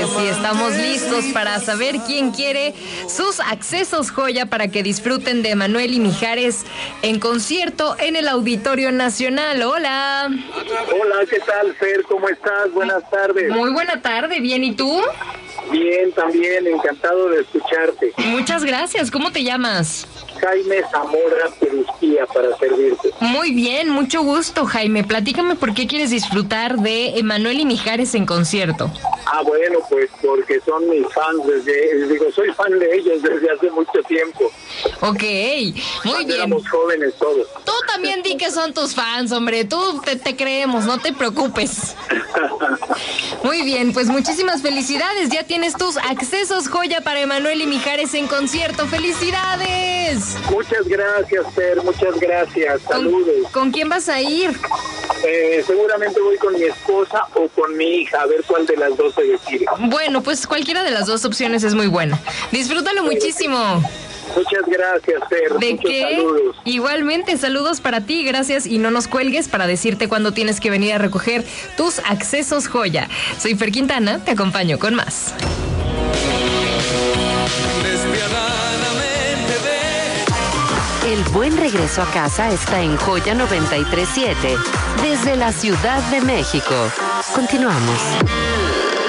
Sí, estamos listos para saber quién quiere sus accesos joya para que disfruten de Emanuel y Mijares en concierto en el Auditorio Nacional. Hola. Hola, ¿qué tal, Fer? ¿Cómo estás? Buenas tardes. Muy buena tarde, ¿bien? ¿Y tú? Bien, también, encantado de escucharte. Muchas gracias, ¿cómo te llamas? Jaime Zamora Perusquía, para servirte. Muy bien, mucho gusto, Jaime. Platícame por qué quieres disfrutar de Emanuel y Mijares en concierto. Bueno, pues porque son mis fans soy fan de ellos desde hace mucho tiempo. Ok, muy bien. Éramos jóvenes todos. Tú también di que son tus fans, hombre. Tú te creemos, no te preocupes. Muy bien, pues muchísimas felicidades. Ya tienes tus accesos joya para Emanuel y Mijares en concierto. ¡Felicidades! Muchas gracias, Fer, muchas gracias. Saludos. ¿Con quién vas a ir? Seguramente voy con mi esposa o con mi hija, a ver cuál de las dos se decide. Bueno, pues cualquiera de las dos opciones es muy buena. Disfrútalo muchísimo. Muchas gracias, Fer. ¿De Muchos qué? saludos. Igualmente, saludos para ti, gracias, y no nos cuelgues para decirte cuándo tienes que venir a recoger tus accesos joya. Soy Fer Quintana, te acompaño con más. El buen regreso a casa está en Joya 93.7, desde la Ciudad de México. Continuamos.